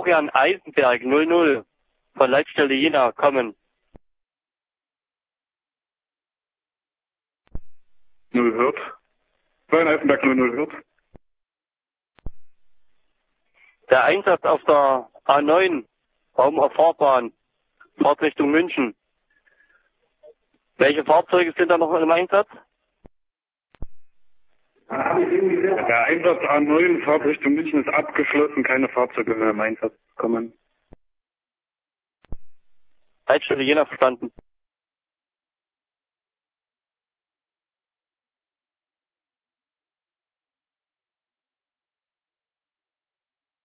Florian Eisenberg 00 von Leitstelle Jena kommen. 0 hört. Florian Eisenberg 00 hört. Der Einsatz auf der A9, Raumer Fahrbahn, Fahrtrichtung München. Welche Fahrzeuge sind da noch im Einsatz? Der Einsatz A9 Fahrtrichtung München ist abgeschlossen, keine Fahrzeuge mehr im Einsatz kommen. Leitstelle Jena verstanden.